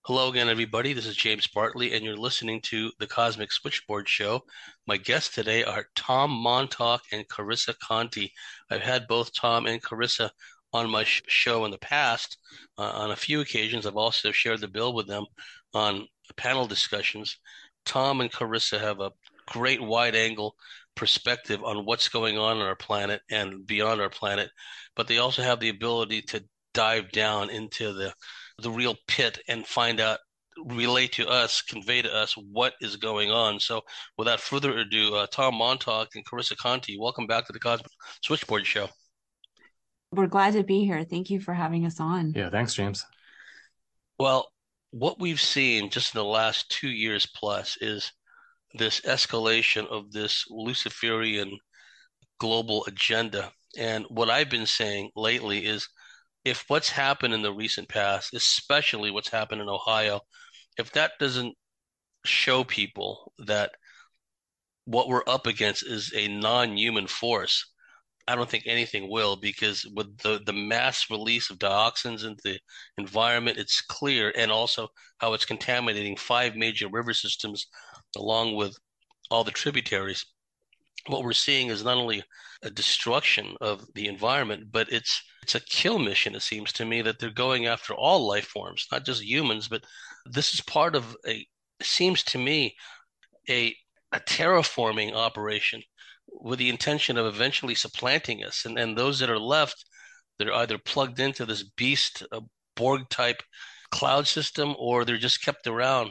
Hello again, everybody. This is James Bartley, and you're listening to the Cosmic Switchboard Show. My guests today are Tom Montauk and Carissa Conti. I've had both Tom and Carissa on my show in the past. On a few occasions, I've also shared the bill with them on panel discussions. Tom and Carissa have a great wide angle perspective on what's going on our planet and beyond our planet, but they also have the ability to dive down into the real pit and find out, relate to us, convey to us what is going on. So, without further ado, Tom Montauk and Carissa Conti, welcome back to the Cosmic Switchboard Show. We're glad to be here. Thank you for having us on. Yeah, thanks, James. Well, what we've seen just in the last 2 years plus is this escalation of this Luciferian global agenda. And what I've been saying lately is if what's happened in the recent past, especially what's happened in Ohio, if that doesn't show people that what we're up against is a non-human force, I don't think anything will, because with the mass release of dioxins into the environment, it's clear, and also how it's contaminating five major river systems along with all the tributaries. What we're seeing is not only a destruction of the environment, but it's a kill mission, it seems to me, that they're going after all life forms, not just humans, but this is part of it seems to me, a a terraforming operation with the intention of eventually supplanting us. And those that are left, they're either plugged into this beast, a Borg type cloud system, or they're just kept around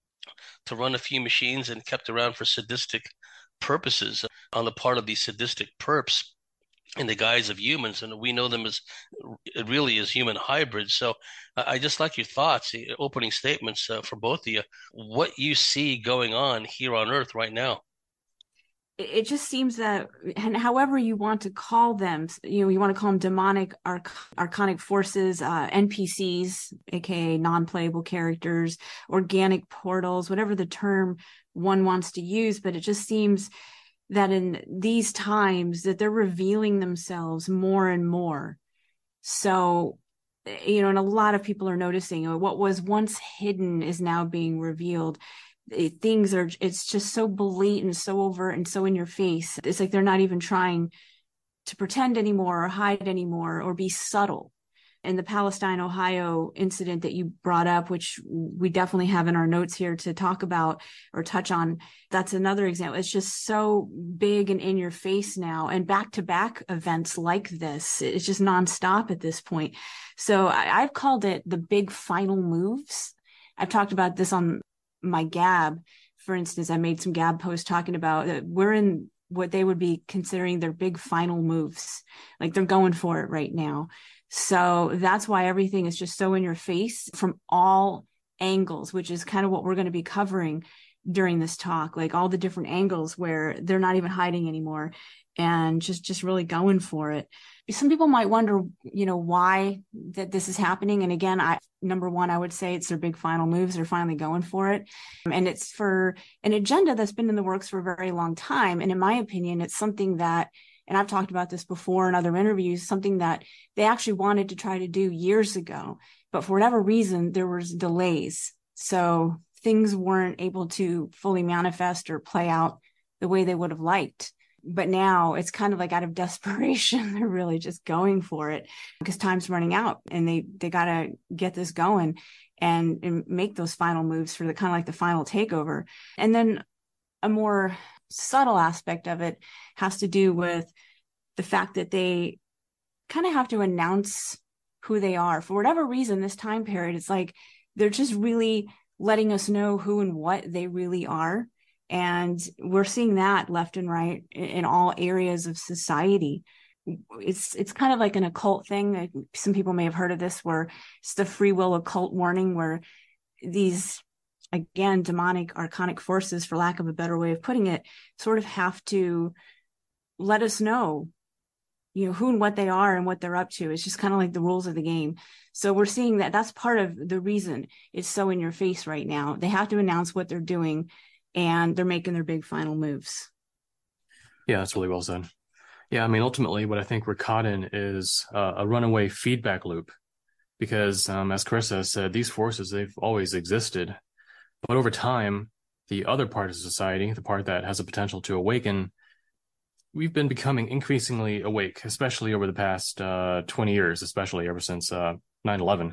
to run a few machines and kept around for sadistic purposes on the part of these sadistic perps in the guise of humans, and we know them as really as human hybrids. So I just like your thoughts, the opening statements for both of you, what you see going on here on Earth right now. It just seems that, and however you want to call them, you want to call them demonic, archonic forces, NPCs, aka non-playable characters, organic portals, whatever the term one wants to use. But it just seems that in these times that they're revealing themselves more and more. So, and a lot of people are noticing what was once hidden is now being revealed. It's just so blatant, so overt, and so in your face. It's like they're not even trying to pretend anymore or hide anymore or be subtle. And the Palestine, Ohio incident that you brought up, which we definitely have in our notes here to talk about or touch on, that's another example. It's just so big and in your face now. And back-to-back events like this, it's just nonstop at this point. So I've called it the big final moves. I've talked about this on my Gab. For instance, I made some Gab posts talking about that we're in what they would be considering their big final moves. Like they're going for it right now. So that's why everything is just so in your face from all angles, which is kind of what we're going to be covering during this talk, like all the different angles where they're not even hiding anymore and just really going for it. Some people might wonder, why that this is happening. And again, number one, I would say it's their big final moves. They're finally going for it. And it's for an agenda that's been in the works for a very long time. And in my opinion, it's something that, and I've talked about this before in other interviews, something that they actually wanted to try to do years ago, but for whatever reason, there was delays. So things weren't able to fully manifest or play out the way they would have liked. But now it's kind of like out of desperation, they're really just going for it because time's running out and they got to get this going and make those final moves for the kind of like the final takeover. And then a more subtle aspect of it has to do with the fact that they kind of have to announce who they are. For whatever reason, this time period, it's like they're just really letting us know who and what they really are. And we're seeing that left and right in all areas of society. It's kind of like an occult thing. Some people may have heard of this, where it's the free will occult warning, where these, again, demonic archonic forces, for lack of a better way of putting it, sort of have to let us know, who and what they are and what they're up to. It's just kind of like the rules of the game. So we're seeing that that's part of the reason it's so in your face right now. They have to announce what they're doing and they're making their big final moves. Yeah, that's really well said. Yeah, I mean, ultimately, what I think we're caught in is a runaway feedback loop. because, as Carissa said, these forces, they've always existed. But over time, the other part of society, the part that has the potential to awaken, we've been becoming increasingly awake, especially over the past 20 years, especially ever since 9/11.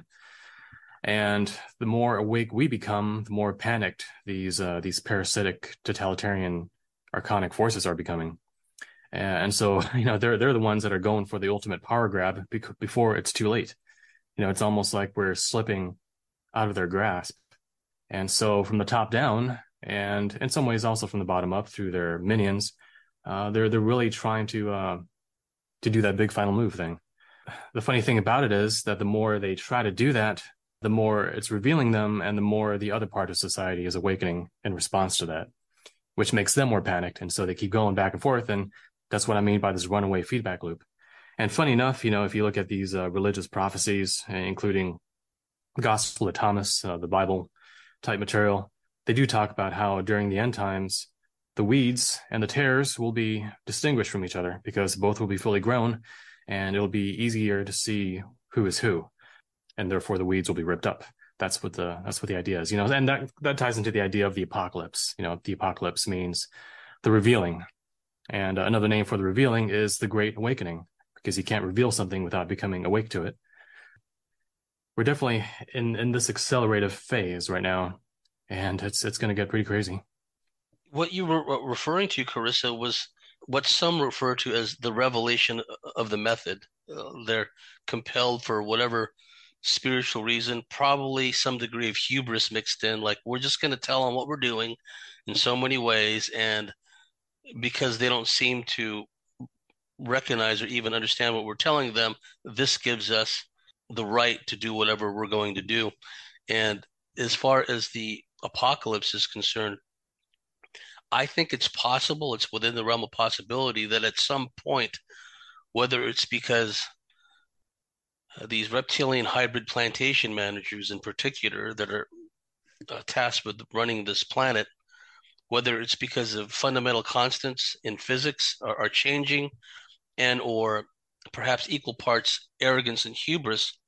And the more awake we become, the more panicked these parasitic, totalitarian, archonic forces are becoming. And so, they're the ones that are going for the ultimate power grab before it's too late. It's almost like we're slipping out of their grasp. And so, from the top down, and in some ways also from the bottom up through their minions, they're really trying to do that big final move thing. The funny thing about it is that the more they try to do that, the more it's revealing them, and the more the other part of society is awakening in response to that, which makes them more panicked. And so they keep going back and forth. And that's what I mean by this runaway feedback loop. And funny enough, if you look at these religious prophecies, including the Gospel of Thomas, the Bible type material, they do talk about how during the end times, the weeds and the tares will be distinguished from each other because both will be fully grown, and it'll be easier to see who is who, and therefore the weeds will be ripped up. That's what the idea is, and that ties into the idea of the apocalypse. The apocalypse means the revealing, and another name for the revealing is the Great Awakening, because you can't reveal something without becoming awake to it. We're definitely in this accelerative phase right now, and it's going to get pretty crazy. What you were referring to, Carissa, was what some refer to as the revelation of the method. They're compelled for whatever spiritual reason, probably some degree of hubris mixed in, like we're just going to tell them what we're doing in so many ways, and because they don't seem to recognize or even understand what we're telling them, this gives us the right to do whatever we're going to do. And as far as the apocalypse is concerned, I think it's possible, it's within the realm of possibility that at some point, whether it's because these reptilian hybrid plantation managers in particular that are tasked with running this planet, whether it's because of fundamental constants in physics are changing, and or perhaps equal parts arrogance and hubris,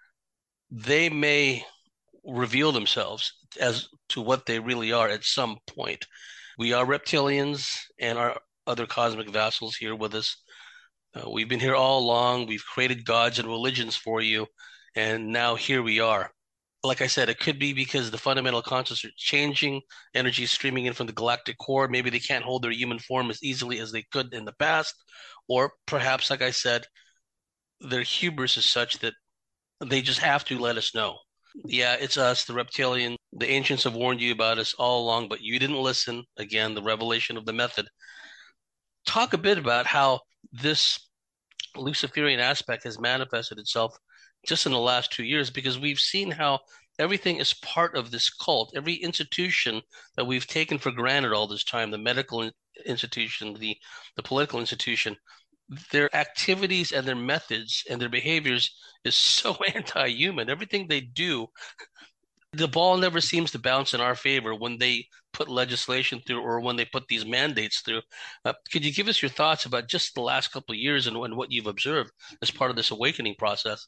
they may reveal themselves as to what they really are at some point. We are reptilians and our other cosmic vassals here with us. We've been here all along. We've created gods and religions for you, and now here we are. Like I said, it could be because the fundamental constants are changing, energy streaming in from the galactic core. Maybe they can't hold their human form as easily as they could in the past. Or perhaps, like I said, their hubris is such that they just have to let us know. Yeah, it's us, the reptilian. The ancients have warned you about us all along, but you didn't listen. Again, the revelation of the method. Talk a bit about how this Luciferian aspect has manifested itself just in the last 2 years, because we've seen how everything is part of this cult. Every institution that we've taken for granted all this time, the medical institution, the political institution, their activities and their methods and their behaviors is so anti-human. Everything they do, the ball never seems to bounce in our favor when they put legislation through or when they put these mandates through. Could you give us your thoughts about just the last couple of years and what you've observed as part of this awakening process?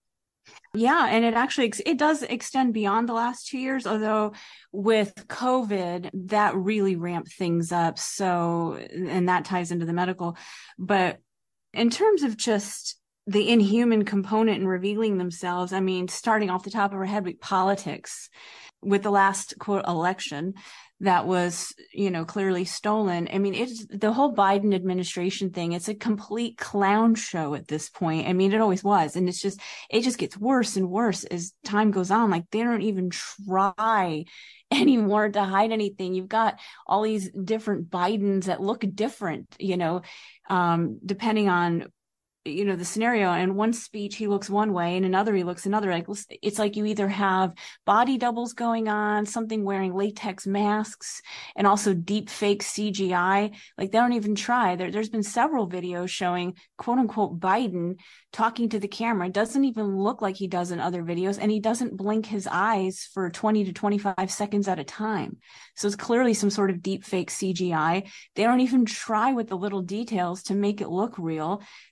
Yeah, and it does extend beyond the last 2 years, although with COVID, that really ramped things up. So, and that ties into the medical. But in terms of just the inhuman component and revealing themselves, I mean, starting off the top of our head with politics, with the last quote election that was, clearly stolen. I mean, it's the whole Biden administration thing. It's a complete clown show at this point. I mean, it always was. And it just gets worse and worse as time goes on. Like, they don't even try anymore to hide anything. You've got all these different Bidens that look different, depending on the scenario. In one speech, he looks one way, and another, he looks another. Like, it's like you either have body doubles going on, something wearing latex masks, and also deep fake CGI. Like, they don't even try. There's been several videos showing quote unquote Biden talking to the camera. It doesn't even look like he does in other videos, and he doesn't blink his eyes for 20 to 25 seconds at a time. So it's clearly some sort of deep fake CGI. They don't even try with the little details to make it look real. That's what I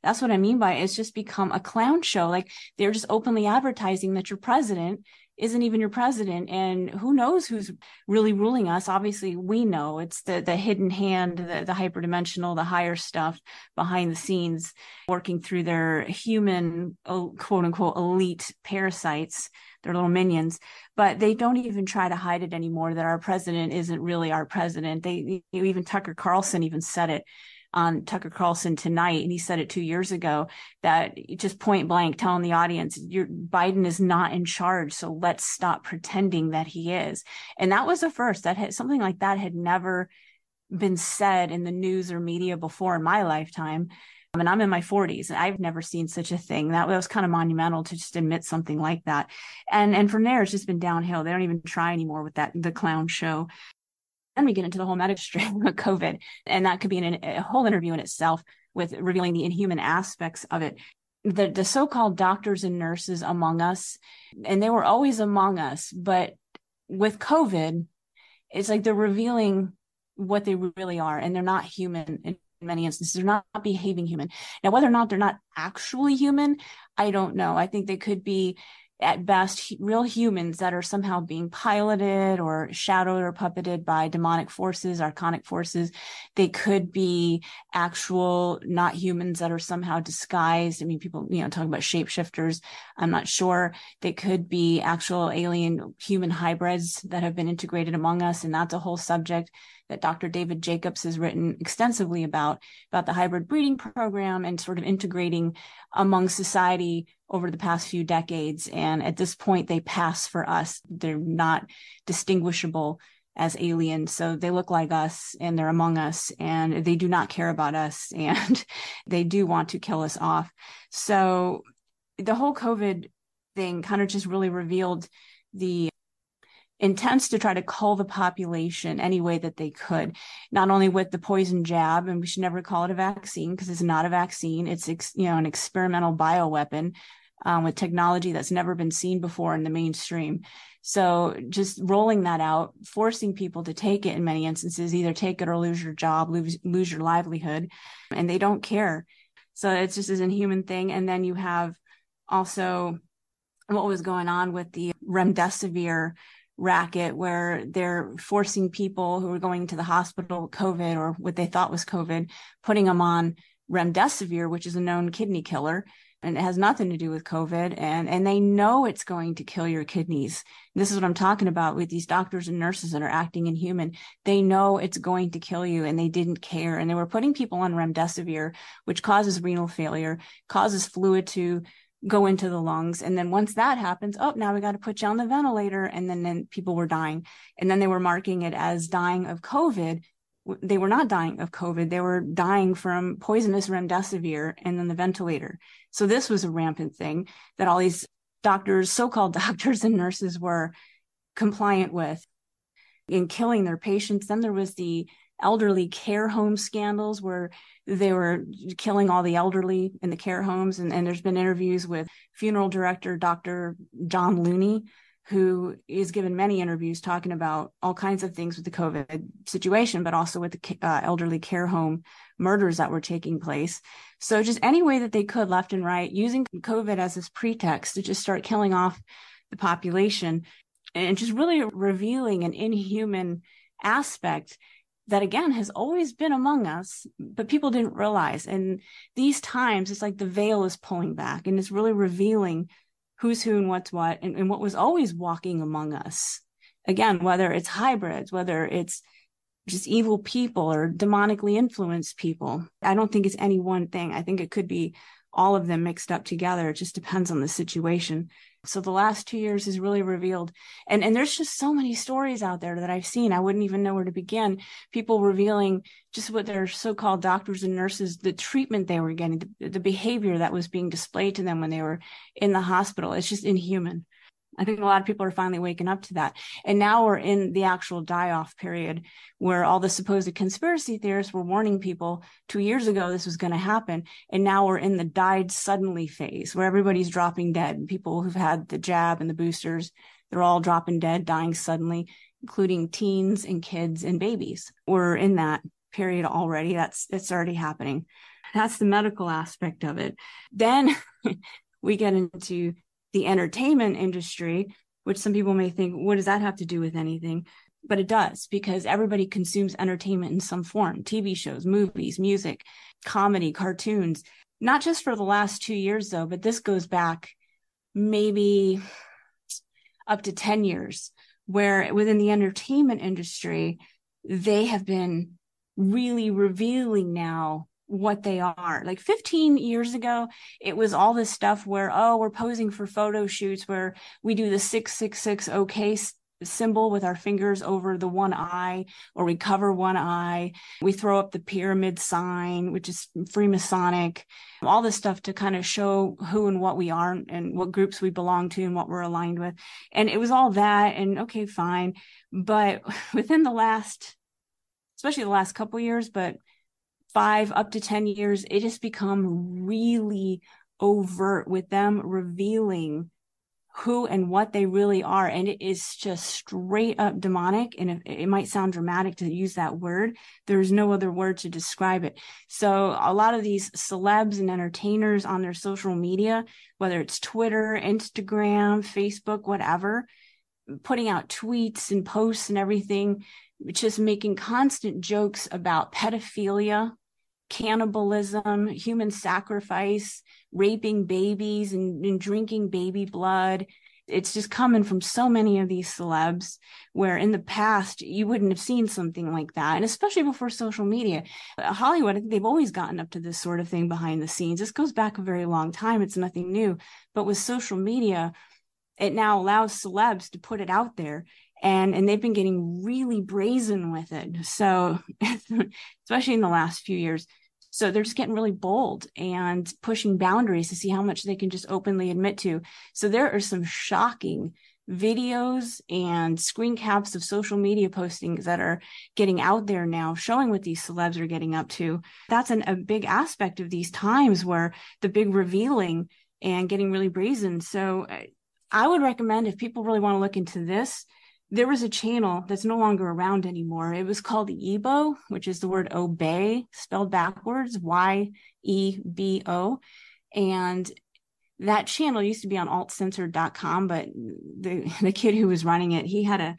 mean by it. It's just become a clown show. Like they're just openly advertising that your president isn't even your president, and who knows who's really ruling us. Obviously we know it's the hidden hand, the hyperdimensional, the higher stuff behind the scenes working through their human quote unquote elite parasites, their little minions. But they don't even try to hide it anymore, that our president isn't really our president. Even Tucker Carlson even said it on Tucker Carlson Tonight, and he said it 2 years ago, that just point blank telling the audience, Biden is not in charge, so let's stop pretending that he is. And that was a first. Something like that had never been said in the news or media before in my lifetime. And I'm in my 40s, and I've never seen such a thing. That was kind of monumental to just admit something like that. And from there, it's just been downhill. They don't even try anymore with the clown show. Then we get into the whole medical strain of COVID, and that could be a whole interview in itself with revealing the inhuman aspects of it. The so-called doctors and nurses among us, and they were always among us, but with COVID, it's like they're revealing what they really are, and they're not human in many instances. They're not behaving human. Now, whether or not they're not actually human, I don't know. I think they could be at best real humans that are somehow being piloted or shadowed or puppeted by demonic forces, archonic forces. They could be actual not humans that are somehow disguised. I mean, people, talk about shapeshifters. I'm not sure. They could be actual alien human hybrids that have been integrated among us. And that's a whole subject that Dr. David Jacobs has written extensively about the hybrid breeding program and sort of integrating among society over the past few decades. And at this point, they pass for us. They're not distinguishable as aliens. So they look like us and they're among us, and they do not care about us, and they do want to kill us off. So the whole COVID thing kind of just really revealed the intents to try to cull the population any way that they could, not only with the poison jab, and we should never call it a vaccine because it's not a vaccine. It's, an experimental bioweapon with technology that's never been seen before in the mainstream. So just rolling that out, forcing people to take it in many instances, either take it or lose your job, lose your livelihood, and they don't care. So it's just an inhuman thing. And then you have also what was going on with the remdesivir racket, where they're forcing people who are going to the hospital with COVID, or what they thought was COVID, putting them on remdesivir, which is a known kidney killer, and it has nothing to do with COVID. And they know it's going to kill your kidneys. This is what I'm talking about with these doctors and nurses that are acting inhuman. They know it's going to kill you, and they didn't care. And they were putting people on remdesivir, which causes renal failure, causes fluid to go into the lungs. And then once that happens, now we got to put you on the ventilator. And then people were dying. And then they were marking it as dying of COVID. They were not dying of COVID. They were dying from poisonous remdesivir and then the ventilator. So this was a rampant thing that all these doctors, so-called doctors and nurses, were compliant with in killing their patients. Then there was the elderly care home scandals where they were killing all the elderly in the care homes. And there's been interviews with funeral director, Dr. John Looney, who is given many interviews talking about all kinds of things with the COVID situation, but also with the elderly care home murders that were taking place. So just any way that they could, left and right, using COVID as this pretext to just start killing off the population, and just really revealing an inhuman aspect that, again, has always been among us, but people didn't realize. And these times, it's like the veil is pulling back, and it's really revealing who's who and what's what, and what was always walking among us. Again, whether it's hybrids, whether it's just evil people or demonically influenced people. I don't think it's any one thing. I think it could be all of them mixed up together. It just depends on the situation. So the last 2 years has really revealed, and there's just so many stories out there that I've seen. I wouldn't even know where to begin. People revealing just what their so-called doctors and nurses, the treatment they were getting, the behavior that was being displayed to them when they were in the hospital. It's just inhuman. I think a lot of people are finally waking up to that. And now we're in the actual die-off period where all the supposed conspiracy theorists were warning people 2 years ago this was going to happen. And now we're in the died suddenly phase where everybody's dropping dead. People who've had the jab and the boosters, they're all dropping dead, dying suddenly, including teens and kids and babies. We're in that period already. It's already happening. That's the medical aspect of it. Then we get into the entertainment industry, which some people may think, what does that have to do with anything? But it does, because everybody consumes entertainment in some form: TV shows, movies, music, comedy, cartoons. Not just for the last 2 years, though, but this goes back maybe up to 10 years, where within the entertainment industry, they have been really revealing now what they are. Like 15 years ago, it was all this stuff where, oh, we're posing for photo shoots where we do the 666 OK symbol with our fingers over the one eye, or we cover one eye. We throw up the pyramid sign, which is Freemasonic, all this stuff to kind of show who and what we are and what groups we belong to and what we're aligned with. And it was all that, and okay, fine. But within the last, especially the last couple of years, but 5 up to 10 years, it has become really overt with them revealing who and what they really are. And it is just straight up demonic. And it might sound dramatic to use that word. There's no other word to describe it. So a lot of these celebs and entertainers on their social media, whether it's Twitter, Instagram, Facebook, whatever, putting out tweets and posts and everything, just making constant jokes about pedophilia, cannibalism, human sacrifice, raping babies and drinking baby blood. It's just coming from so many of these celebs, where in the past you wouldn't have seen something like that. And especially before social media, Hollywood, I think they've always gotten up to this sort of thing behind the scenes. This goes back a very long time. It's nothing new. But with social media, it now allows celebs to put it out there. And they've been getting really brazen with it. So especially in the last few years. So they're just getting really bold and pushing boundaries to see how much they can just openly admit to. So there are some shocking videos and screen caps of social media postings that are getting out there now, showing what these celebs are getting up to. That's a big aspect of these times, where the big revealing and getting really brazen. So I would recommend, if people really want to look into this, there was a channel that's no longer around anymore. It was called Yibo, which is the word obey spelled backwards, YEBO. And that channel used to be on altcensored.com, but the kid who was running it,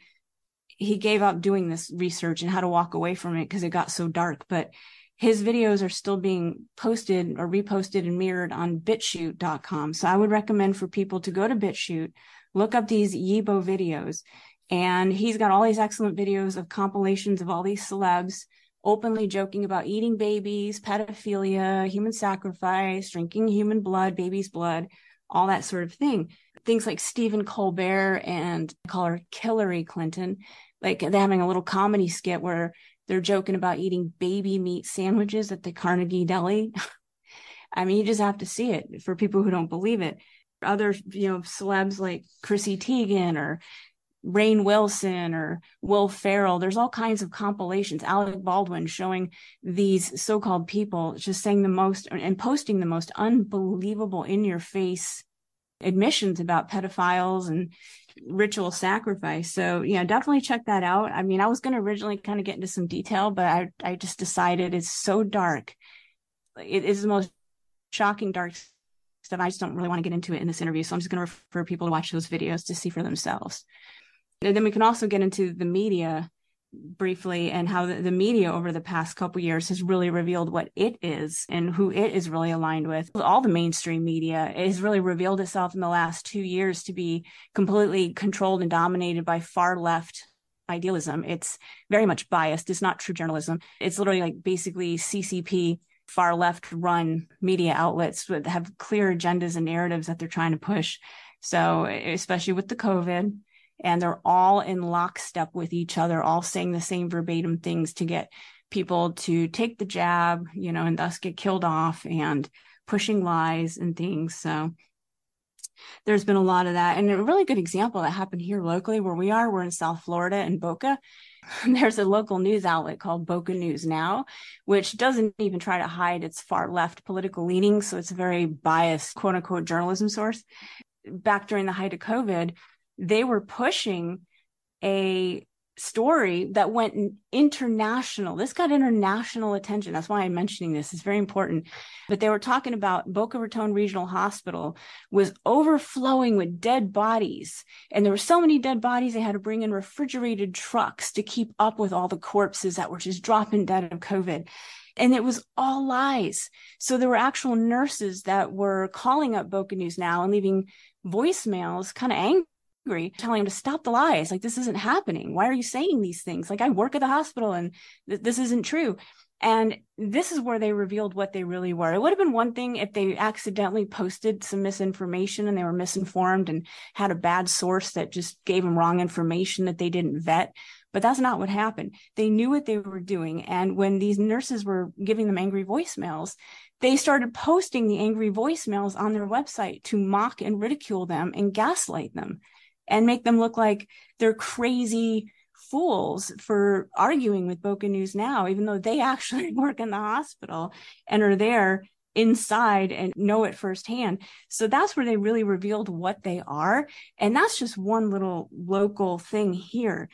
he gave up doing this research and had to walk away from it because it got so dark. But his videos are still being posted or reposted and mirrored on BitChute.com. So I would recommend for people to go to BitChute, look up these Yibo videos. And he's got all these excellent videos of compilations of all these celebs openly joking about eating babies, pedophilia, human sacrifice, drinking human blood, baby's blood, all that sort of thing. Things like Stephen Colbert and I call her Hillary Clinton, like they're having a little comedy skit where they're joking about eating baby meat sandwiches at the Carnegie Deli. I mean, you just have to see it for people who don't believe it. Other, celebs like Chrissy Teigen or Rainn Wilson or Will Ferrell, there's all kinds of compilations, Alec Baldwin, showing these so-called people just saying the most and posting the most unbelievable in-your-face admissions about pedophiles and ritual sacrifice. So yeah, definitely check that out. I mean, I was going to originally kind of get into some detail, but I just decided it's so dark. It is the most shocking, dark stuff. I just don't really want to get into it in this interview. So I'm just going to refer people to watch those videos to see for themselves. And then we can also get into the media briefly, and how the media over the past couple of years has really revealed what it is and who it is really aligned with. All the mainstream media has really revealed itself in the last 2 years to be completely controlled and dominated by far left idealism. It's very much biased. It's not true journalism. It's literally like basically CCP, far left run media outlets that have clear agendas and narratives that they're trying to push. So especially with the COVID, and they're all in lockstep with each other, all saying the same verbatim things to get people to take the jab, and thus get killed off, and pushing lies and things. So there's been a lot of that. And a really good example that happened here locally where we're in South Florida in Boca. There's a local news outlet called Boca News Now, which doesn't even try to hide its far left political leanings. So it's a very biased, quote unquote, journalism source. Back during the height of COVID, they were pushing a story that went international. This got international attention. That's why I'm mentioning this. It's very important. But they were talking about Boca Raton Regional Hospital was overflowing with dead bodies. And there were so many dead bodies, they had to bring in refrigerated trucks to keep up with all the corpses that were just dropping dead of COVID. And it was all lies. So there were actual nurses that were calling up Boca News Now and leaving voicemails, kind of angry, telling them to stop the lies. Like, this isn't happening. Why are you saying these things? Like, I work at the hospital and this isn't true. And this is where they revealed what they really were. It would have been one thing if they accidentally posted some misinformation and they were misinformed and had a bad source that just gave them wrong information that they didn't vet. But that's not what happened. They knew what they were doing. And when these nurses were giving them angry voicemails, they started posting the angry voicemails on their website to mock and ridicule them and gaslight them and make them look like they're crazy fools for arguing with Boca News Now, even though they actually work in the hospital and are there inside and know it firsthand. So that's where they really revealed what they are. And that's just one little local thing here,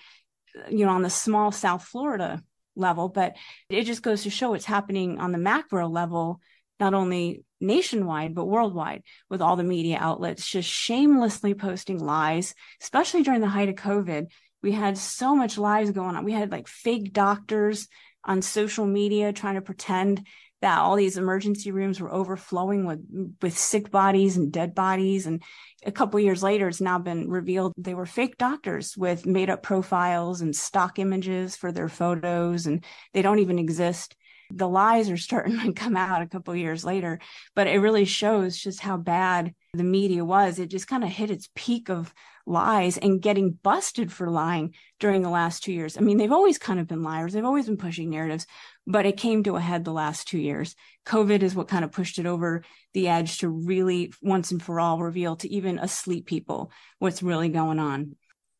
on the small South Florida level, but it just goes to show what's happening on the macro level, not only nationwide, but worldwide, with all the media outlets just shamelessly posting lies, especially during the height of COVID. We had so much lies going on. We had like fake doctors on social media trying to pretend that all these emergency rooms were overflowing with sick bodies and dead bodies. And a couple of years later, it's now been revealed they were fake doctors with made up profiles and stock images for their photos, and they don't even exist. The lies are starting to come out a couple of years later, but it really shows just how bad the media was. It just kind of hit its peak of lies and getting busted for lying during the last 2 years. I mean, they've always kind of been liars. They've always been pushing narratives, but it came to a head the last 2 years. COVID is what kind of pushed it over the edge to really once and for all reveal to even asleep people what's really going on.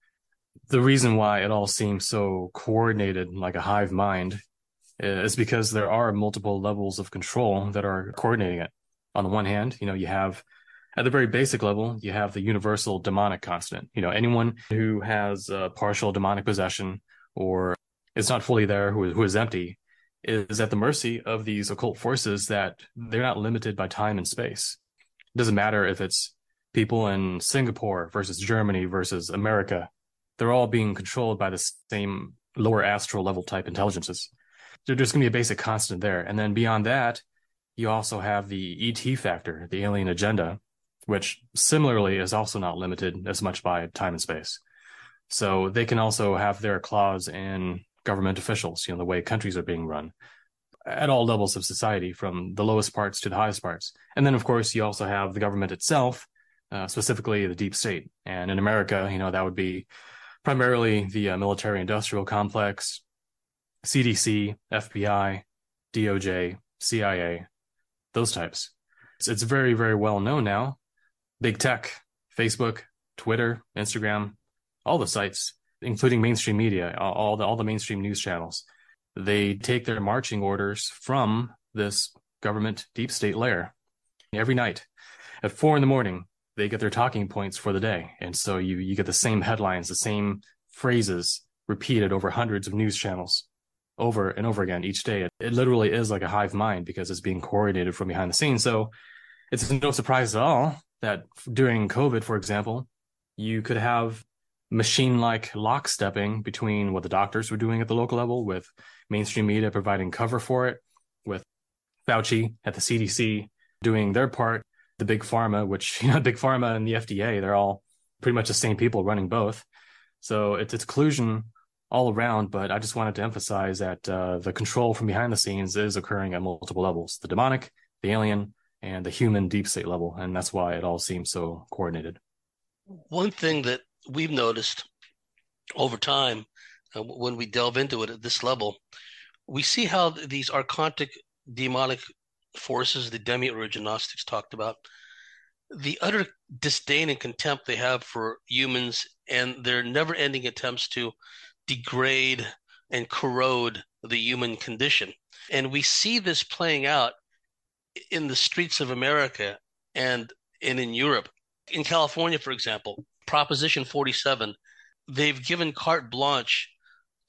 The reason why it all seems so coordinated, like a hive mind, is because there are multiple levels of control that are coordinating it. On the one hand, you have, at the very basic level, you have the universal demonic constant. Anyone who has partial demonic possession or is not fully there, who is empty, is at the mercy of these occult forces that they're not limited by time and space. It doesn't matter if it's people in Singapore versus Germany versus America. They're all being controlled by the same lower astral level type intelligences. There's going to be a basic constant there. And then beyond that, you also have the ET factor, the alien agenda, which similarly is also not limited as much by time and space. So they can also have their claws in government officials, the way countries are being run at all levels of society, from the lowest parts to the highest parts. And then, of course, you also have the government itself, specifically the deep state. And in America, that would be primarily the military industrial complex, CDC, FBI, DOJ, CIA, those types. It's very, very well known now. Big tech, Facebook, Twitter, Instagram, all the sites, including mainstream media, all the mainstream news channels, they take their marching orders from this government deep state layer. Every night at 4 a.m, they get their talking points for the day. And so you get the same headlines, the same phrases repeated over hundreds of news channels over and over again each day. It literally is like a hive mind because it's being coordinated from behind the scenes. So it's no surprise at all that during COVID, for example, you could have machine-like lockstepping between what the doctors were doing at the local level, with mainstream media providing cover for it, with Fauci at the CDC doing their part, the big pharma, which, big pharma and the FDA, they're all pretty much the same people running both. So it's collusion all around, but I just wanted to emphasize that the control from behind the scenes is occurring at multiple levels: the demonic, the alien, and the human deep state level. And that's why it all seems so coordinated. One thing that we've noticed over time, when we delve into it at this level, we see how these archontic demonic forces, the demiurge Gnostics talked about, the utter disdain and contempt they have for humans and their never-ending attempts to degrade and corrode the human condition. And we see this playing out in the streets of America and in Europe. In California, for example, Proposition 47, they've given carte blanche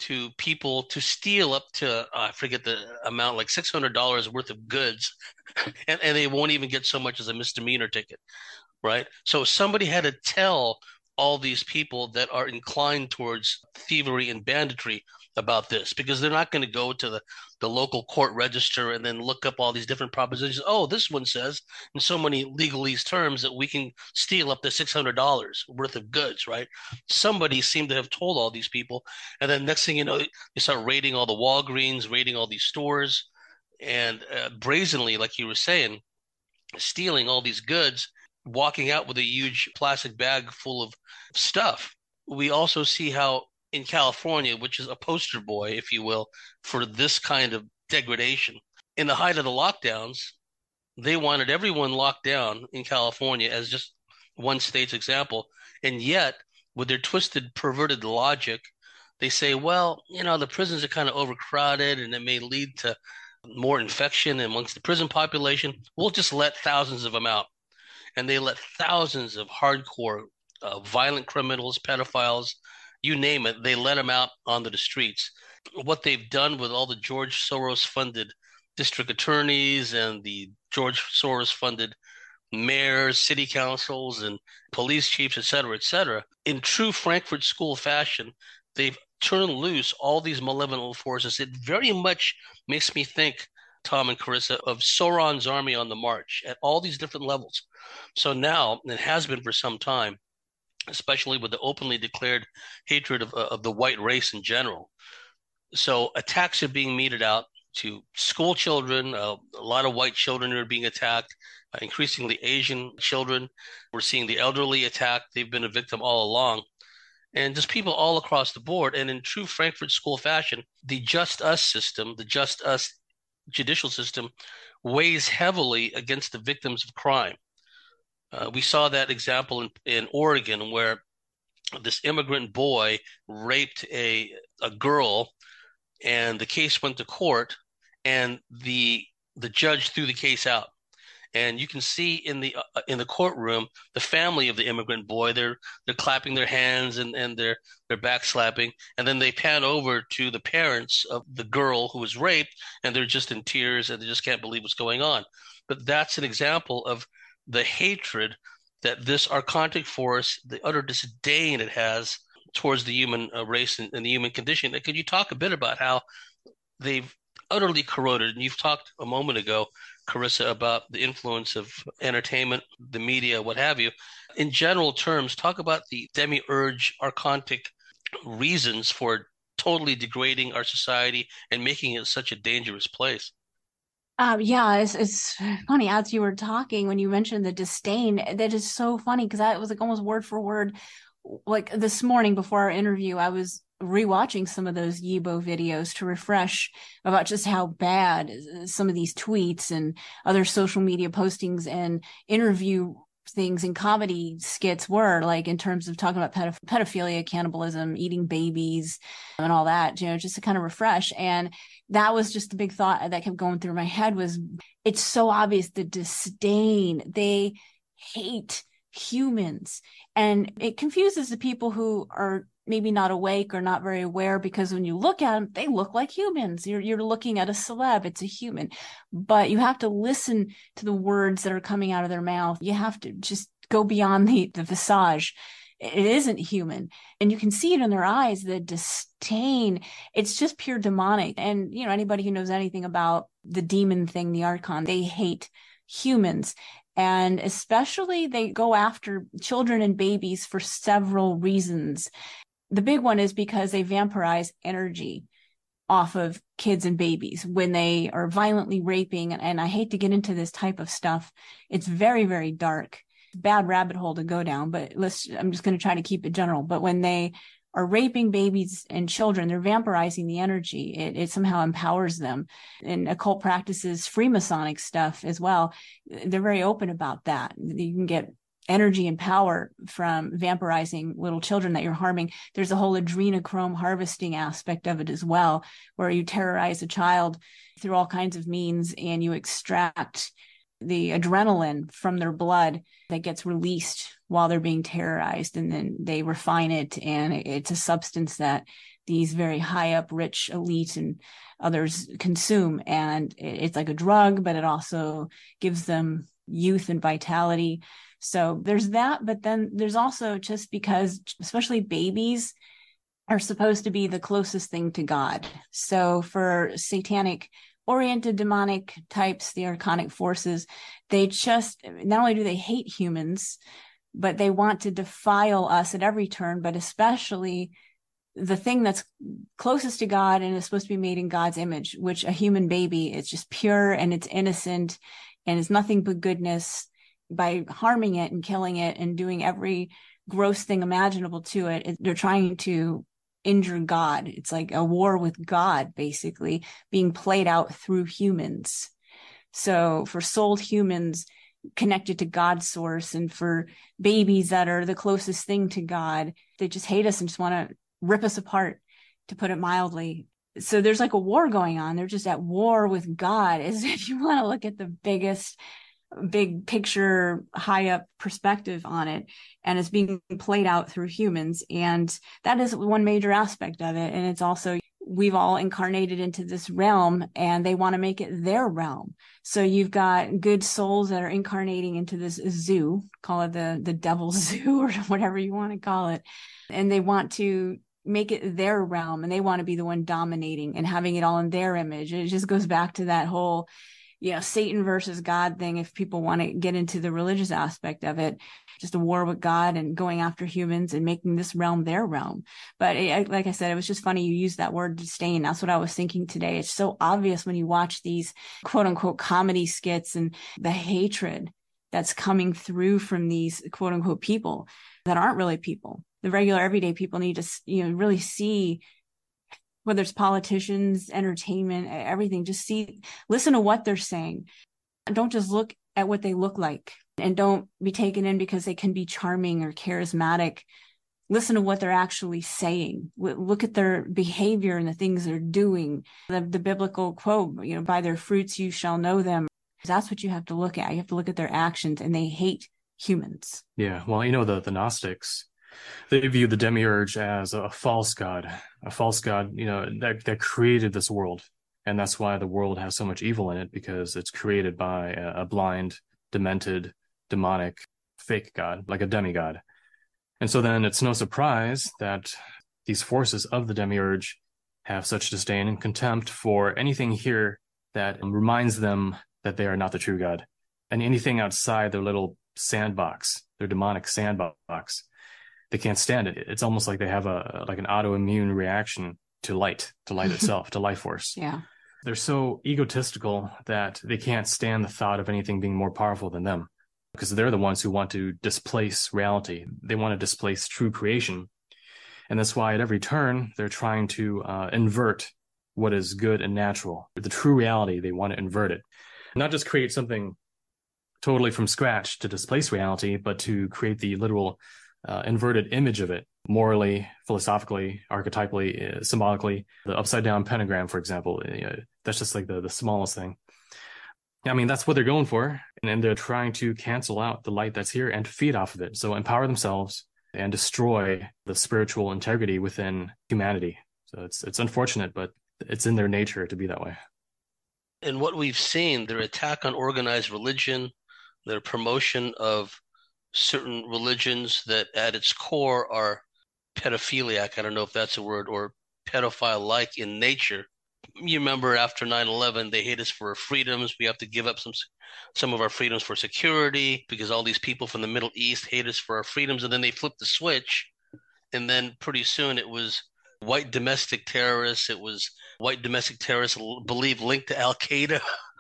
to people to steal up to, I forget the amount, like $600 worth of goods, and they won't even get so much as a misdemeanor ticket, right? So somebody had to tell all these people that are inclined towards thievery and banditry about this, because they're not going to go to the local court register and then look up all these different propositions. Oh, this one says in so many legalese terms that we can steal up to $600 worth of goods, right? Somebody seemed to have told all these people. And then next thing you know, you start raiding all the Walgreens, raiding all these stores, and brazenly, like you were saying, stealing all these goods, walking out with a huge plastic bag full of stuff. We also see how in California, which is a poster boy, if you will, for this kind of degradation, in the height of the lockdowns, they wanted everyone locked down in California as just one state's example. And yet, with their twisted, perverted logic, they say, well, the prisons are kind of overcrowded and it may lead to more infection amongst the prison population. We'll just let thousands of them out. And they let thousands of hardcore, violent criminals, pedophiles, you name it, they let them out onto the streets. What they've done with all the George Soros funded district attorneys and the George Soros funded mayors, city councils, and police chiefs, et cetera, in true Frankfurt School fashion, they've turned loose all these malevolent forces. It very much makes me think, Tom and Carissa, of Sauron's army on the march at all these different levels. So now, and it has been for some time, especially with the openly declared hatred of the white race in general. So attacks are being meted out to school children. A lot of white children are being attacked, increasingly Asian children. We're seeing the elderly attacked. They've been a victim all along. And just people all across the board. And in true Frankfurt School fashion, the Just Us system, the Just Us judicial system, weighs heavily against the victims of crime. We saw that example in Oregon, where this immigrant boy raped a girl, and the case went to court, and the judge threw the case out. And you can see in the courtroom the family of the immigrant boy. They're clapping their hands and they're backslapping, and then they pan over to the parents of the girl who was raped, and they're just in tears and they just can't believe what's going on. But that's an example of the hatred that this archontic force, the utter disdain it has towards the human race and the human condition. Could you talk a bit about how they've utterly corroded? And you've talked a moment ago, Carissa, about the influence of entertainment, the media, what have you. In general terms, talk about the demiurge archontic reasons for totally degrading our society and making it such a dangerous place. Yeah, it's funny as you were talking when you mentioned the disdain. That is so funny because that was like almost word for word. Like this morning before our interview, I was rewatching some of those Yibo videos to refresh about just how bad some of these tweets and other social media postings and interview things and comedy skits were, like in terms of talking about pedophilia, cannibalism, eating babies, and all that, just to kind of refresh. And that was just the big thought that kept going through my head was, it's so obvious the disdain. They hate humans, and it confuses the people who are maybe not awake or not very aware, because when you look at them, they look like humans. You're looking at a celeb, it's a human, but you have to listen to the words that are coming out of their mouth. You have to just go beyond the visage. It isn't human. And you can see it in their eyes, the disdain. It's just pure demonic. And, anybody who knows anything about the demon thing, the Archon, they hate humans. And especially they go after children and babies for several reasons. The big one is because they vampirize energy off of kids and babies when they are violently raping. And I hate to get into this type of stuff. It's very, very dark. Bad rabbit hole to go down, but I'm just going to try to keep it general. But when they are raping babies and children, they're vampirizing the energy. It somehow empowers them. And occult practices, Freemasonic stuff as well, they're very open about that. You can get energy and power from vampirizing little children that you're harming. There's a whole adrenochrome harvesting aspect of it as well, where you terrorize a child through all kinds of means and you extract the adrenaline from their blood that gets released while they're being terrorized, and then they refine it, and it's a substance that these very high up rich elite and others consume, and it's like a drug, but it also gives them youth and vitality. So there's that, but then there's also, just because especially babies are supposed to be the closest thing to God. So for satanic oriented demonic types, the archonic forces, they just, not only do they hate humans, but they want to defile us at every turn, but especially the thing that's closest to God and is supposed to be made in God's image, which a human baby is just pure and it's innocent and is nothing but goodness. By harming it and killing it and doing every gross thing imaginable to it, they're trying to injure God. It's like a war with God, basically, being played out through humans. So for souled humans connected to God's source, and for babies that are the closest thing to God, they just hate us and just want to rip us apart, to put it mildly. So there's like a war going on. They're just at war with God, as if you want to look at the big picture, high up perspective on it, and it's being played out through humans. And that is one major aspect of it. And it's also, we've all incarnated into this realm and they want to make it their realm. So you've got good souls that are incarnating into this zoo, call it the devil's zoo or whatever you want to call it. And they want to make it their realm, and they want to be the one dominating and having it all in their image. And it just goes back to that whole, Satan versus God thing, if people want to get into the religious aspect of it, just a war with God and going after humans and making this realm their realm. But like I said, it was just funny you used that word disdain. That's what I was thinking today. It's so obvious when you watch these quote unquote comedy skits and the hatred that's coming through from these quote unquote people that aren't really people. The regular everyday people need to, really see, whether it's politicians, entertainment, everything, just listen to what they're saying. Don't just look at what they look like, and don't be taken in because they can be charming or charismatic. Listen to what they're actually saying. Look at their behavior and the things they're doing. The biblical quote, by their fruits you shall know them. That's what you have to look at. You have to look at their actions, and they hate humans. Yeah. Well, the Gnostics, they view the demiurge as a false god, that created this world. And that's why the world has so much evil in it, because it's created by a blind, demented, demonic, fake god, like a demigod. And so then it's no surprise that these forces of the demiurge have such disdain and contempt for anything here that reminds them that they are not the true God. And anything outside their little sandbox, their demonic sandbox, they can't stand it. It's almost like they have an autoimmune reaction to light itself, to life force. Yeah. They're so egotistical that they can't stand the thought of anything being more powerful than them, because they're the ones who want to displace reality. They want to displace true creation. And that's why at every turn, they're trying to invert what is good and natural. The true reality, they want to invert it. Not just create something totally from scratch to displace reality, but to create the literal inverted image of it, morally, philosophically, archetypally, symbolically. The upside down pentagram, for example, that's just like the smallest thing. I mean, that's what they're going for. And they're trying to cancel out the light that's here and to feed off of it. So empower themselves and destroy the spiritual integrity within humanity. So it's unfortunate, but it's in their nature to be that way. And what we've seen, their attack on organized religion, their promotion of certain religions that at its core are pedophiliac, I don't know if that's a word, or pedophile-like in nature. You remember after 9/11, they hate us for our freedoms. We have to give up some of our freedoms for security because all these people from the Middle East hate us for our freedoms. And then they flipped the switch. And then pretty soon it was white domestic terrorists. It was white domestic terrorists believed linked to Al-Qaeda.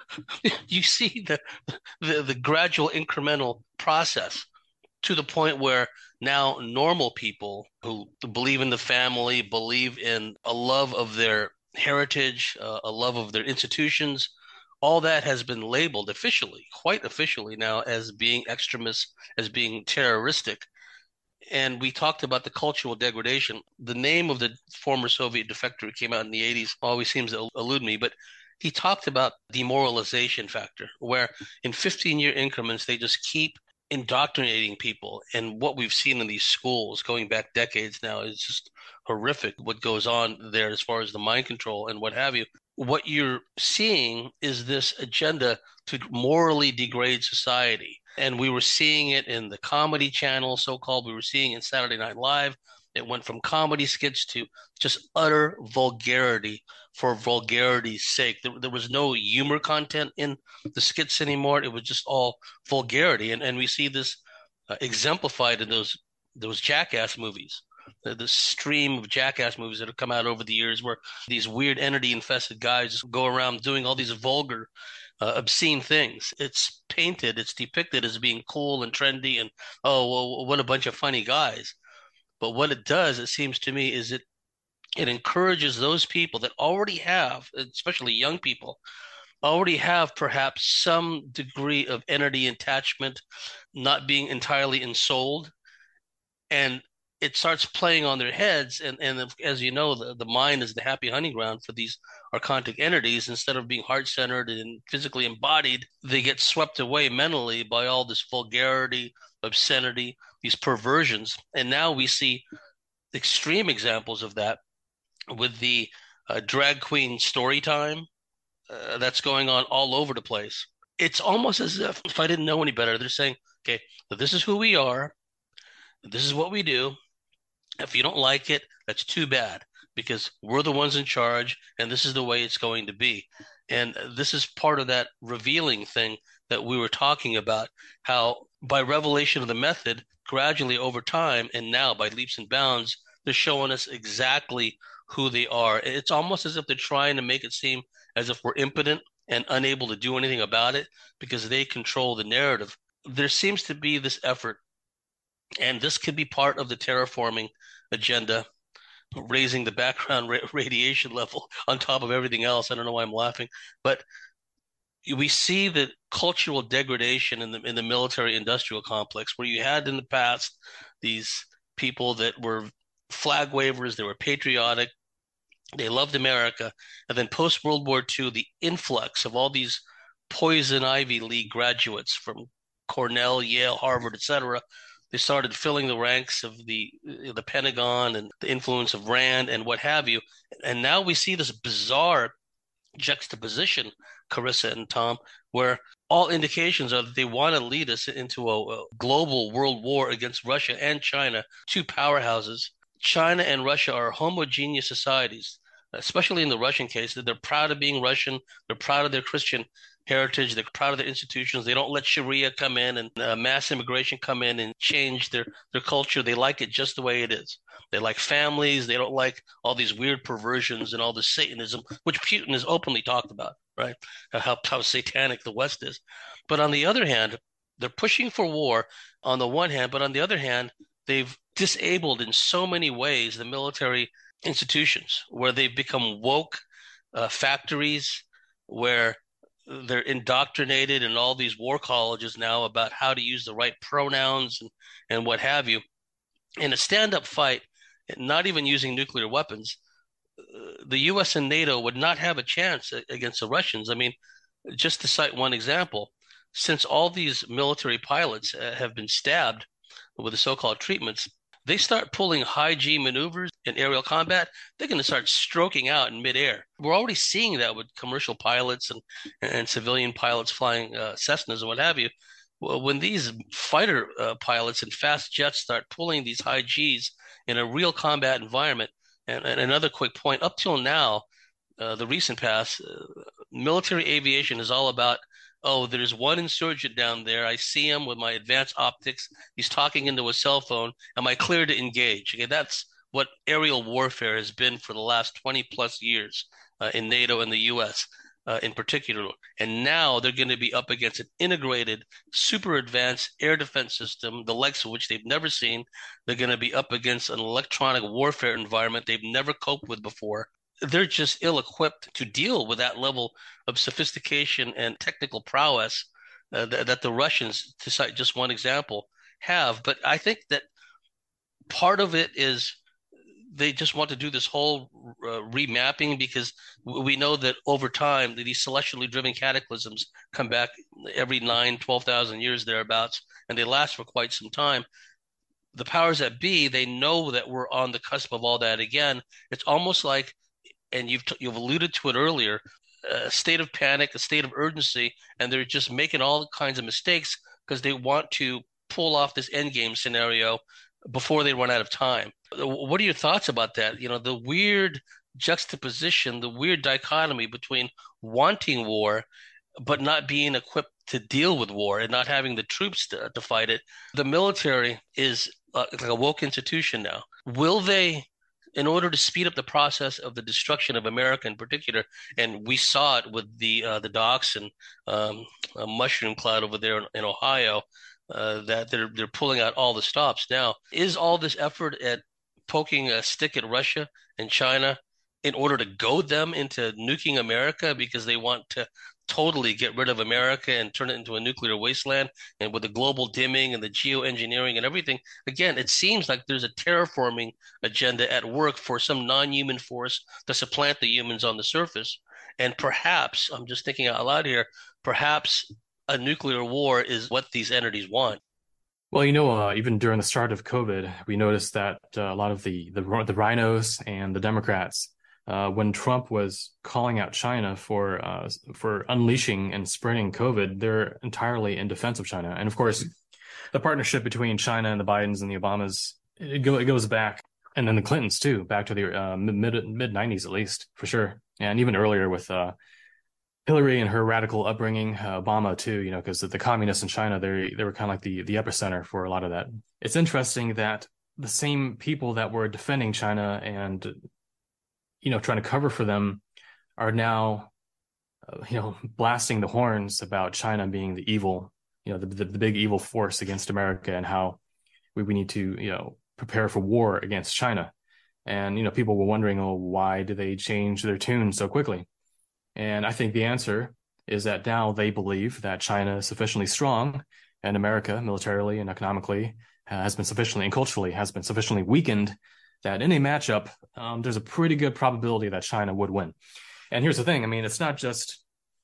You see the gradual incremental process, to the point where now normal people who believe in the family, believe in a love of their heritage, a love of their institutions, all that has been labeled officially, quite officially now, as being extremist, as being terroristic. And we talked about the cultural degradation. The name of the former Soviet defector who came out in the 80s always seems to elude me, but he talked about demoralization factor, where in 15-year increments, they just keep indoctrinating people. And what we've seen in these schools going back decades now is just horrific what goes on there as far as the mind control and what have you. What you're seeing is this agenda to morally degrade society. And we were seeing it in the comedy channel, so-called. We were seeing it in Saturday Night Live. It went from comedy skits to just utter vulgarity for vulgarity's sake. There was no humor content in the skits anymore. It was just all vulgarity. And we see this exemplified in those Jackass movies. The stream of Jackass movies that have come out over the years where these weird entity infested guys just go around doing all these vulgar, obscene things. It's painted, it's depicted as being cool and trendy and, oh, well, what a bunch of funny guys. But what it does, it seems to me, is it encourages those people that already have, especially young people, already have perhaps some degree of entity attachment, not being entirely ensouled, and it starts playing on their heads. And as you know, the mind is the happy hunting ground for these archontic entities. Instead of being heart-centered and physically embodied, they get swept away mentally by all this vulgarity, obscenity, these perversions. And now we see extreme examples of that with the drag queen story time that's going on all over the place. It's almost as if I didn't know any better, they're saying, okay, so this is who we are. This is what we do. If you don't like it, that's too bad because we're the ones in charge and this is the way it's going to be. And this is part of that revealing thing that we were talking about, how by revelation of the method, gradually over time, and now by leaps and bounds, they're showing us exactly who they are. It's almost as if they're trying to make it seem as if we're impotent and unable to do anything about it because they control the narrative. There seems to be this effort, and this could be part of the terraforming agenda, raising the background radiation level on top of everything else. I don't know why I'm laughing, but we see the cultural degradation in the military industrial complex where you had in the past these people that were flag wavers, they were patriotic, they loved America. And then post World War II, the influx of all these poison Ivy League graduates from Cornell, Yale, Harvard, etc. They started filling the ranks of the Pentagon and the influence of Rand and what have you. And now we see this bizarre juxtaposition, Carissa and Tom, where all indications are that they want to lead us into a global world war against Russia and China, two powerhouses. China and Russia are homogeneous societies, especially in the Russian case. They're proud of being Russian. They're proud of their Christian heritage. They're proud of their institutions. They don't let Sharia come in and mass immigration come in and change their culture. They like it just the way it is. They like families. They don't like all these weird perversions and all this Satanism, which Putin has openly talked about, right? How satanic the West is. But on the other hand, they're pushing for war on the one hand, but on the other hand, they've disabled in so many ways the military institutions where they've become woke factories where they're indoctrinated in all these war colleges now about how to use the right pronouns and what have you. In a stand-up fight, not even using nuclear weapons, the U.S. and NATO would not have a chance against the Russians. I mean, just to cite one example, since all these military pilots have been stabbed with the so-called treatments, they start pulling high G maneuvers in aerial combat, they're going to start stroking out in midair. We're already seeing that with commercial pilots and civilian pilots flying Cessnas and what have you. Well, when these fighter pilots and fast jets start pulling these high Gs in a real combat environment, and another quick point, up till now, the recent past, military aviation is all about, oh, there's one insurgent down there. I see him with my advanced optics. He's talking into a cell phone. Am I clear to engage? Okay, that's what aerial warfare has been for the last 20 plus years in NATO and the US in particular. And now they're going to be up against an integrated, super advanced air defense system, the likes of which they've never seen. They're going to be up against an electronic warfare environment they've never coped with before. They're just ill-equipped to deal with that level of sophistication and technical prowess that the Russians, to cite just one example, have. But I think that part of it is they just want to do this whole remapping because we know that over time these celestially driven cataclysms come back every 12,000 years thereabouts, and they last for quite some time. The powers that be, they know that we're on the cusp of all that again. It's almost like, and you've alluded to it earlier, a state of panic, a state of urgency, and they're just making all kinds of mistakes because they want to pull off this endgame scenario before they run out of time. What are your thoughts about that? The weird juxtaposition, the weird dichotomy between wanting war but not being equipped to deal with war and not having the troops to fight it. The military is like a woke institution now. Will they, in order to speed up the process of the destruction of America in particular, and we saw it with the Dachshund a mushroom cloud over there in Ohio, that they're pulling out all the stops now. Is all this effort at poking a stick at Russia and China in order to goad them into nuking America because they want to totally get rid of America and turn it into a nuclear wasteland, and with the global dimming and the geoengineering and everything, again, it seems like there's a terraforming agenda at work for some non-human force to supplant the humans on the surface. And perhaps, I'm just thinking out loud here, perhaps a nuclear war is what these entities want. Well, even during the start of COVID, we noticed that a lot of the rhinos and the Democrats, when Trump was calling out China for unleashing and spreading COVID, they're entirely in defense of China. And of course, the partnership between China and the Bidens and the Obamas, it goes back, and then the Clintons too, back to the mid 90s at least, for sure, and even earlier with Hillary and her radical upbringing, Obama too, because the communists in China, they were kind of like the epicenter for a lot of that. It's interesting that the same people that were defending China and trying to cover for them are now, blasting the horns about China being the evil, the big evil force against America, and how we need to, prepare for war against China. And, people were wondering, why do they change their tune so quickly? And I think the answer is that now they believe that China is sufficiently strong, and America, militarily and economically, has been sufficiently, and culturally, has been sufficiently weakened, that in a matchup, there's a pretty good probability that China would win. And here's the thing. I mean, it's not just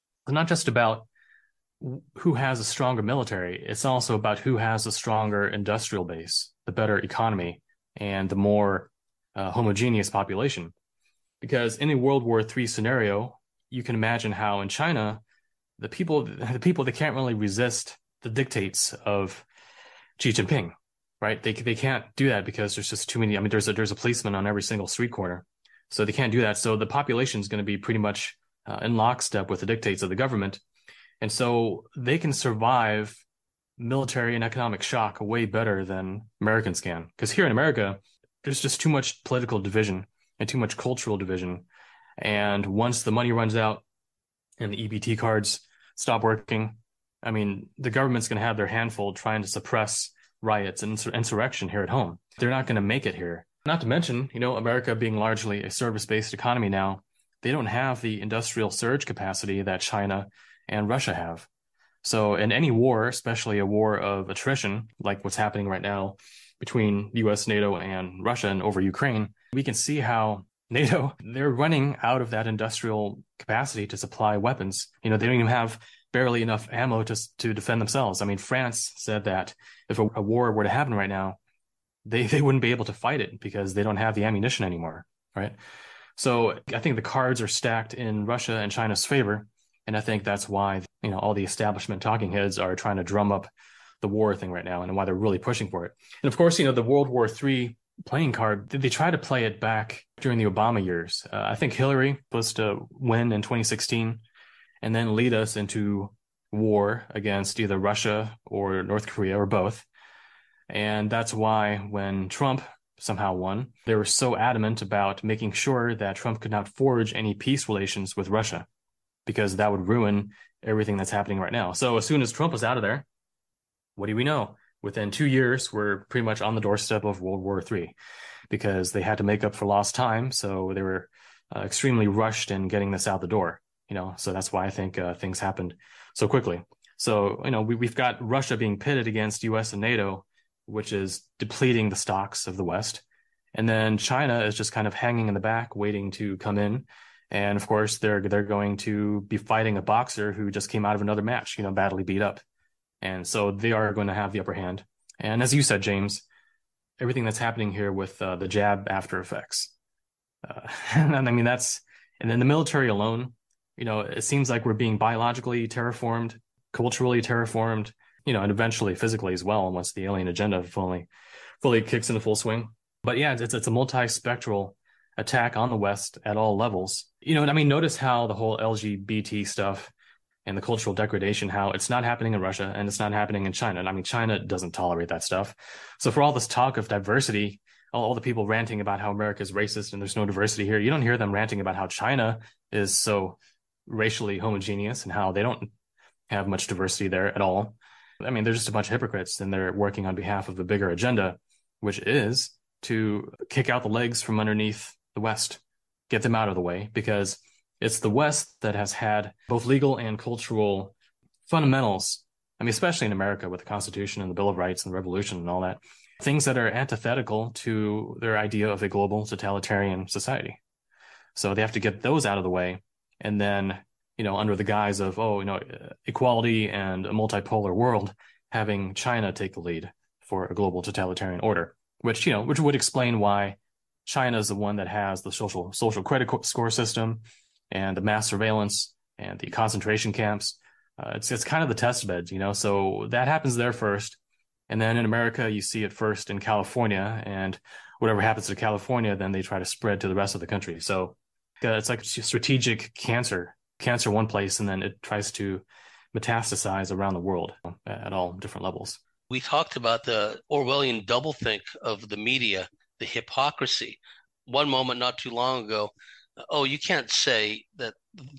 about who has a stronger military. It's also about who has a stronger industrial base, the better economy, and the more homogeneous population. Because in a World War III scenario, you can imagine how in China, the people, they can't really resist the dictates of Xi Jinping. Right? They can't do that because there's just too many. I mean, there's a policeman on every single street corner, so they can't do that. So the population is going to be pretty much in lockstep with the dictates of the government, and so they can survive military and economic shock way better than Americans can. Because here in America, there's just too much political division and too much cultural division, and once the money runs out and the EBT cards stop working, I mean, the government's going to have their handful trying to suppress riots and insurrection here at home. They're not going to make it here. Not to mention, America being largely a service-based economy now, they don't have the industrial surge capacity that China and Russia have. So in any war, especially a war of attrition, like what's happening right now between US, NATO, and Russia and over Ukraine, we can see how NATO, they're running out of that industrial capacity to supply weapons. They don't even have barely enough ammo to defend themselves. I mean, France said that if a war were to happen right now, they wouldn't be able to fight it because they don't have the ammunition anymore, right? So I think the cards are stacked in Russia and China's favor, and I think that's why all the establishment talking heads are trying to drum up the war thing right now, and why they're really pushing for it. And of course, the World War III playing card, they try to play it back during the Obama years. I think Hillary was to win in 2016. And then lead us into war against either Russia or North Korea or both. And that's why when Trump somehow won, they were so adamant about making sure that Trump could not forge any peace relations with Russia, because that would ruin everything that's happening right now. So as soon as Trump was out of there, what do we know? Within 2 years, we're pretty much on the doorstep of World War III, because they had to make up for lost time. So they were extremely rushed in getting this out the door. So that's why I think things happened so quickly. So, we've got Russia being pitted against US and NATO, which is depleting the stocks of the West. And then China is just kind of hanging in the back, waiting to come in. And of course, they're going to be fighting a boxer who just came out of another match, badly beat up. And so they are going to have the upper hand. And as you said, James, everything that's happening here with the jab after effects. And I mean, and then the military alone, it seems like we're being biologically terraformed, culturally terraformed, and eventually physically as well, once the alien agenda fully kicks into full swing. But yeah, it's a multi-spectral attack on the West at all levels. And I mean, notice how the whole LGBT stuff and the cultural degradation, how it's not happening in Russia and it's not happening in China. And I mean, China doesn't tolerate that stuff. So for all this talk of diversity, all the people ranting about how America is racist and there's no diversity here, you don't hear them ranting about how China is so racially homogeneous and how they don't have much diversity there at all. I mean, they're just a bunch of hypocrites, and they're working on behalf of the bigger agenda, which is to kick out the legs from underneath the West, get them out of the way, because it's the West that has had both legal and cultural fundamentals. I mean, especially in America with the Constitution and the Bill of Rights and the Revolution and all that, things that are antithetical to their idea of a global totalitarian society. So they have to get those out of the way. And then, under the guise of, equality and a multipolar world, having China take the lead for a global totalitarian order, which would explain why China is the one that has the social credit score system and the mass surveillance and the concentration camps. It's kind of the test bed, so that happens there first. And then in America, you see it first in California, and whatever happens to California, then they try to spread to the rest of the country. So it's like strategic cancer one place, and then it tries to metastasize around the world at all different levels. We talked about the Orwellian doublethink of the media, the hypocrisy. One moment not too long ago, you can't say that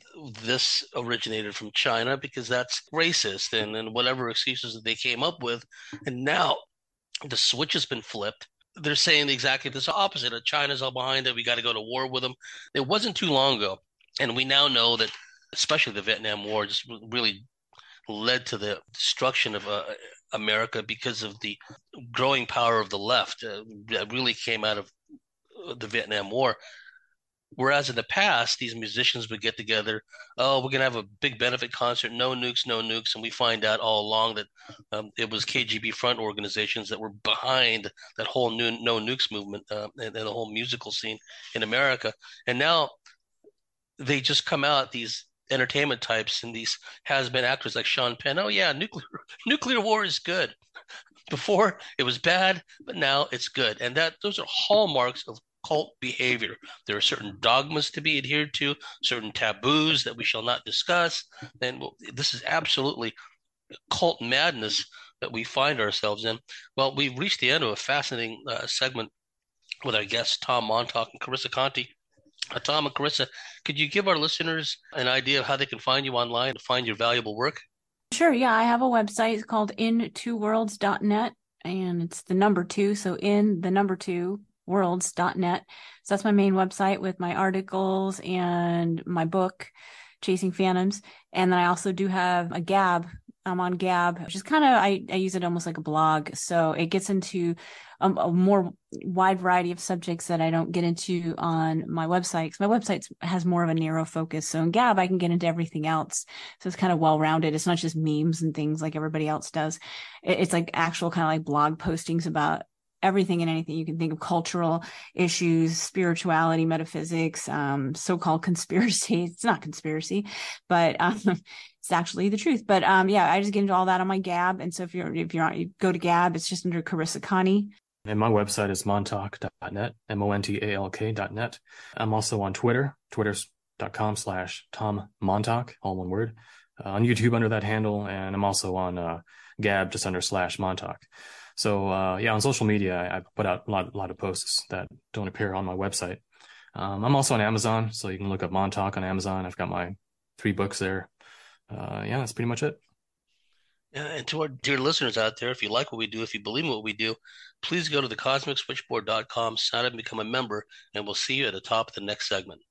this originated from China because that's racist and whatever excuses that they came up with. And now the switch has been flipped. They're saying exactly the opposite. China's all behind it. We got to go to war with them. It wasn't too long ago. And we now know that, especially the Vietnam War, just really led to the destruction of America because of the growing power of the left that really came out of the Vietnam War. Whereas in the past, these musicians would get together, we're going to have a big benefit concert, no nukes, no nukes. And we find out all along that it was KGB front organizations that were behind that whole no nukes movement and the whole musical scene in America. And now they just come out, these entertainment types and these has-been actors like Sean Penn. Oh yeah, nuclear war is good. Before it was bad, but now it's good. And those are hallmarks of cult behavior. There are certain dogmas to be adhered to, certain taboos that we shall not discuss. And this is absolutely cult madness that we find ourselves in. Well, we've reached the end of a fascinating segment with our guests, Tom Montauk and Carissa Conti. Tom and Carissa, could you give our listeners an idea of how they can find you online to find your valuable work? Sure. Yeah, I have a website. It's called in2worlds.net, and it's the number 2. So in the number 2 worlds.net. So that's my main website with my articles and my book, Chasing Phantoms. And then I also do have a Gab. I'm on Gab, which is kind of, I use it almost like a blog. So it gets into a more wide variety of subjects that I don't get into on my website, because my website has more of a narrow focus. So in Gab, I can get into everything else. So it's kind of well-rounded. It's not just memes and things like everybody else does. It's like actual kind of like blog postings about everything and anything you can think of: cultural issues, spirituality, metaphysics, so-called conspiracy. It's not conspiracy, but it's actually the truth. But yeah, I just get into all that on my Gab. And so if you go to Gab, it's just under Carissa Conti. And my website is montauk.net, montalk.net. I'm also on Twitter, twitter.com/Tom Montauk, all one word. On YouTube under that handle, and I'm also on Gab just under /Montauk. So yeah, on social media, I put out a lot of posts that don't appear on my website. I'm also on Amazon, so you can look up Montauk on Amazon. I've got my 3 books there. Yeah, that's pretty much it. And to our dear listeners out there, if you like what we do, if you believe in what we do, please go to thecosmicswitchboard.com, sign up and become a member, and we'll see you at the top of the next segment.